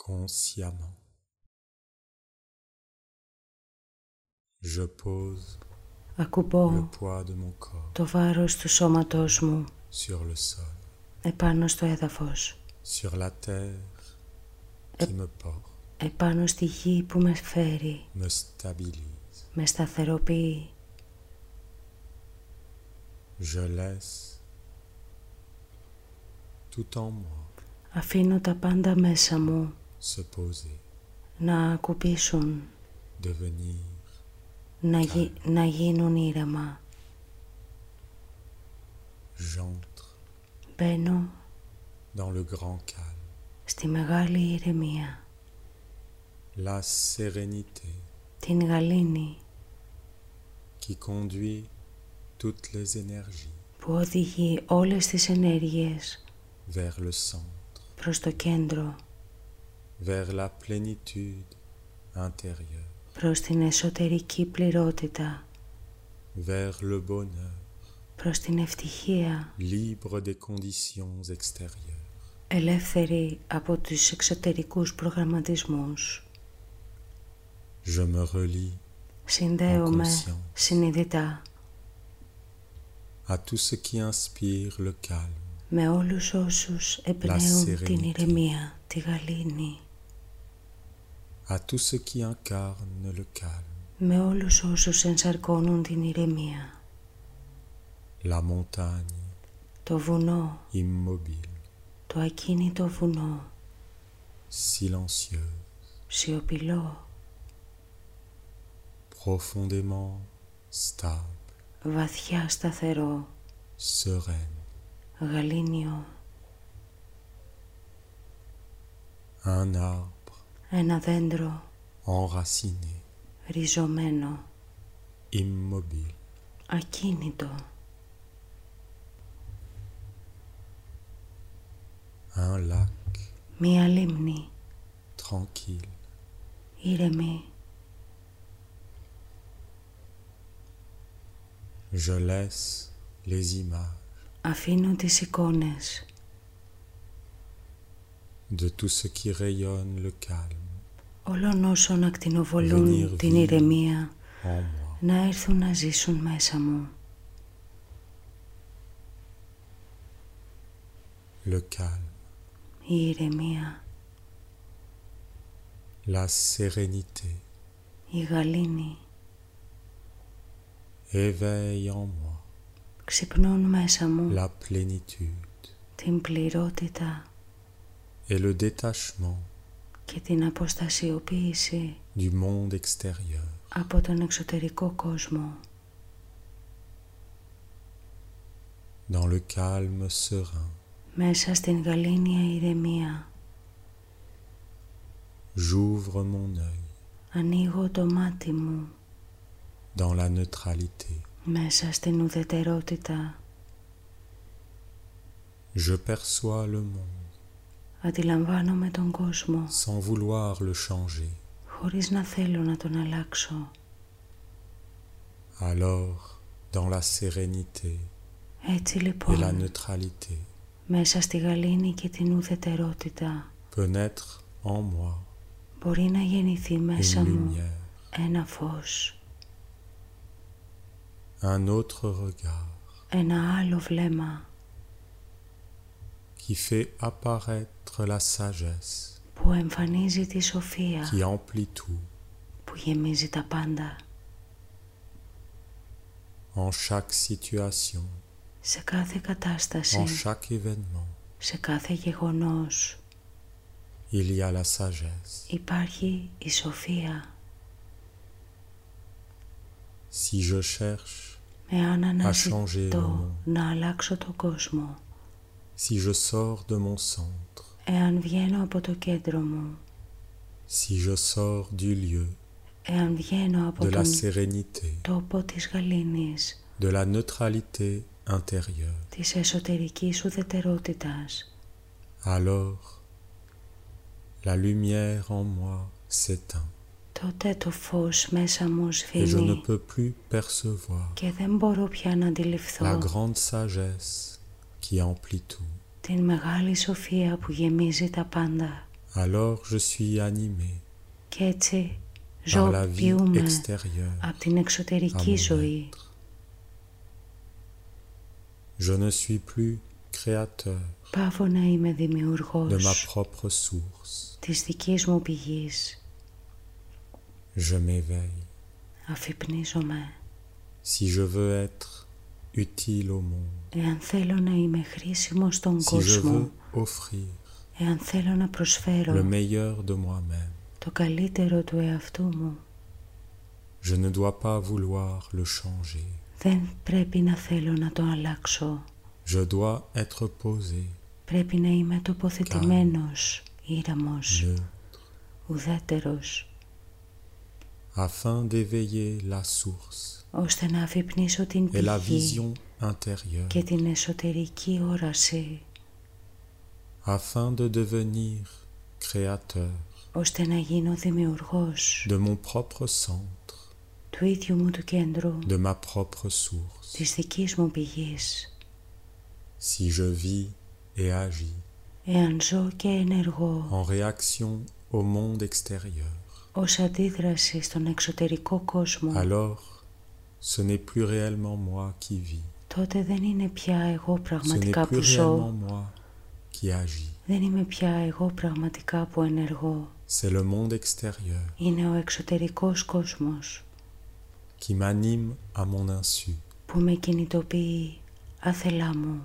consciemment. Je pose Ακουμπώ le poids de mon corps το βάρος του σώματός μου sur le sol, επάνω στο έδαφος, sur la terre qui me porte, επάνω στη γη που με φέρει, me stabilise. με σταθεροποιεί. Je laisse tout en moi Αφήνω τα πάντα μέσα μου se poser, να ακουμπήσουν, devenir να γίνουν ήρεμα. j'entre Μπαίνω dans le grand calme, στη μεγάλη ηρεμία, la sérénité την γαλήνη qui conduit toutes les énergies που οδηγεί όλες τις ενέργειες vers le centre, προς το κέντρο, vers la plénitude intérieure, προς την εσωτερική πληρότητα, vers le bonheur, προς την ευτυχία, libre des conditions extérieures. ελεύθερη από τους εξωτερικούς προγραμματισμούς. Je me relie Συνδέομαι conscience. συνειδητά à tout ce qui inspire le calme, με όλους όσους εμπνέουν την sérénité. ηρεμία, τη γαλήνη, à tout ce qui incarne le calme, με όλους όσους ενσαρκώνουν την ηρεμία. la montagne Το βουνό, immobile, το ακίνητο βουνό, silencieuse, σιωπηλό, profondément stable, βαθιά σταθερό, sereine, γαλήνιο, un arbre ένα δέντρο enraciné, ριζωμένο, immobile, ακίνητο, un lac μία λίμνη, tranquille, ήρεμη. je laisse les images Αφήνω τις εικόνες de tout ce qui rayonne le calme όλων όσων ακτινοβολούν την ηρεμία en moi, να έρθουν να ζήσουν μέσα μου. le calme, Η ηρεμία, la sérénité η γαλήνη éveille en moi ξυπνούν μέσα μου la plénitude την πληρότητα et le détachement και την αποστασιοποίηση du monde extérieur. από τον εξωτερικό κόσμο. Dans le calme serein, Μέσα στην γαλήνια ηρεμία j'ouvre mon œil ανοίγω το μάτι μου dans la neutralité. μέσα στην ουδετερότητα. Je perçois le monde Αντιλαμβάνομαι τον κόσμο sans vouloir le changer. χωρίς να θέλω να τον αλλάξω. Alors, dans la sérénité Έτσι et la λοιπόν, neutralité, μέσα στη γαλήνη και την ουδετερότητα peut naître en moi μπορεί να γεννηθεί μέσα une μου lumière, ένα φως, un autre regard ένα άλλο βλέμμα qui fait apparaître la sagesse, που εμφανίζει τη σοφία, qui emplit tout, που γεμίζει τα πάντα. en chaque situation, Σε κάθε κατάσταση, en chaque événement, σε κάθε γεγονός il y a la sagesse. υπάρχει η σοφία. Si je cherche Εάν changer le αναζητώ monde, να αλλάξω τον κόσμο, si je sors de mon centre, εάν βγαίνω από το κέντρο μου, si je sors du lieu εάν βγαίνω από de la τον sérénité, τόπο της γαλήνης, de la neutralité intérieure, της εσωτερικής ουδετερότητας, alors la lumière en moi s'éteint τότε το φως μέσα μου et je ne σβήνει peux plus percevoir και δεν μπορώ πια να la αντιληφθώ grande sagesse qui emplit tout. την μεγάλη σοφία που γεμίζει τα πάντα. Alors je suis animé Και έτσι par la vie ζωοποιούμε extérieure από την à εξωτερική mon ζωή. être. Je ne suis plus créateur Πάω να είμαι de ma δημιουργός propre source. της δικής μου πηγής. Je m'éveille. Αφυπνίζομαι. Si je veux être utile au monde, Εάν θέλω να είμαι χρήσιμος στον si je κόσμο, veux offrir εάν θέλω να le προσφέρω meilleur de moi-même, το καλύτερο του εαυτού μου, je ne dois pas vouloir le changer. δεν πρέπει να θέλω να το αλλάξω. Je dois être posé, Πρέπει να είμαι τοποθετημένος, ήρεμος, neutre, ουδέτερος, afin d'éveiller la source ώστε να αφυπνίσω την et la πηγή vision intérieure, και την εσωτερική όραση, afin de devenir créateur ώστε να γίνω δημιουργός de mon propre centre, του ίδιου μου του κέντρου, de ma propre source. της δικής μου πηγής. Si je vis et agis Εάν ζω και ενεργώ en réaction au monde extérieur, ως αντίδραση στον εξωτερικό κόσμο, alors ce n'est plus réellement moi qui vis, τότε δεν είναι πια εγώ ce n'est πραγματικά plus που ζω, réellement moi qui agis, δεν είμαι πια εγώ πραγματικά που ενεργώ. c'est le monde extérieur Είναι ο εξωτερικός κόσμος qui m'anime à mon insu, που με κινητοποιεί άθελά μου,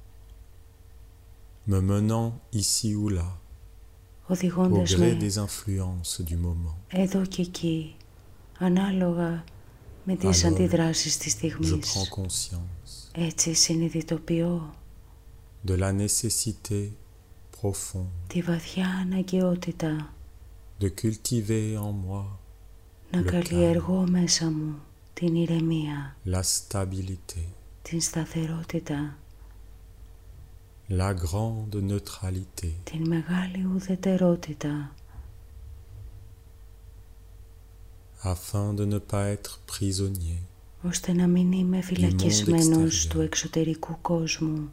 me menant ici ou là, au οδηγώντας gré με des influences du moment. εδώ και εκεί, ανάλογα με τις Alors, αντιδράσεις της Je στιγμής. prends conscience Έτσι συνειδητοποιώ de la nécessité profonde τη βαθιά αναγκαιότητα de cultiver en moi να le καλλιεργώ μέσα μου την ηρεμία, la stabilité, την σταθερότητα, la grande neutralité, την μεγάλη ουδετερότητα, afin de ne pas être prisonnier ώστε να μην είμαι φυλακισμένος extérieur. του εξωτερικού κόσμου,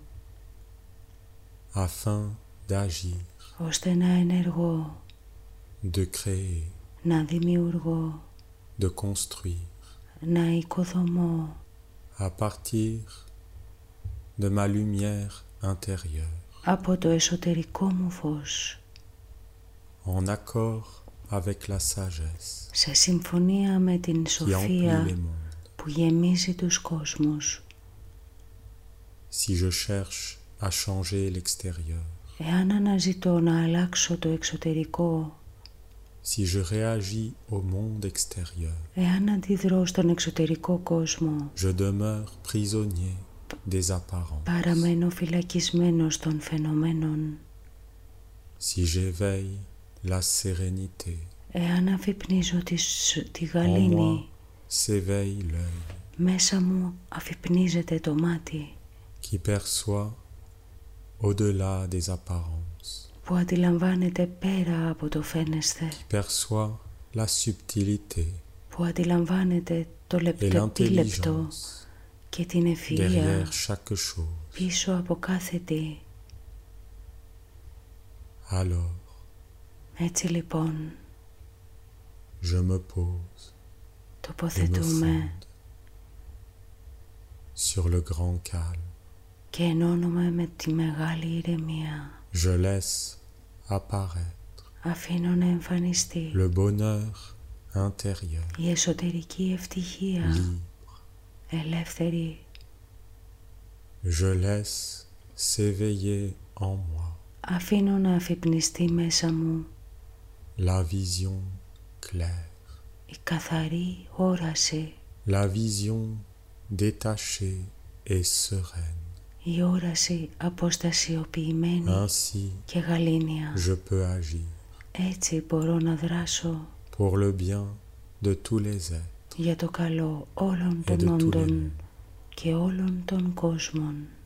afin d'agir, ώστε να ενεργώ, de créer, να δημιουργώ, de construire, να οικοδομώ à partir de ma lumière intérieure, από το εσωτερικό μου φως, en accord avec la sagesse σε συμφωνία με την qui emplit σοφία les mondes. που γεμίζει τους κόσμους. Si je cherche à changer l'extérieur, Εάν αναζητώ να αλλάξω το εξωτερικό, si je réagis au monde extérieur, εάν αντιδρώ στον εξωτερικό κόσμο, je demeure prisonnier des apparences. παραμένω φυλακισμένος των φαινομένων. Si j'éveille la sérénité, Εάν αφυπνίζω τη en moi γαλήνη, s'éveille l'œil μέσα μου αφυπνίζεται το μάτι qui perçoit au-delà des apparences, που αντιλαμβάνεται πέρα από το φαίνεσθε, qui perçoit la subtilité που αντιλαμβάνεται το et λεπτοπίλεπτο l'intelligence και την ευφυΐα derrière chaque chose. πίσω από κάθε τι. Alors, Έτσι λοιπόν je me pose et me τοποθετούμε fonde sur le grand calme. και ενώνουμε με τη μεγάλη ηρεμία. Je laisse apparaître Αφήνω να εμφανιστεί le bonheur intérieur, η εσωτερική ευτυχία, libre. ελεύθερη. Je laisse s'éveiller en moi Αφήνω να αφυπνιστεί μέσα μου la vision claire, η καθαρή όραση, la vision détachée et sereine. η όραση αποστασιοποιημένη Ainsi, και γαλήνια. je peux agir Έτσι μπορώ να δράσω pour le bien de tous les êtres για το καλό όλων et de των tous les όντων mondes. και όλων των κόσμων.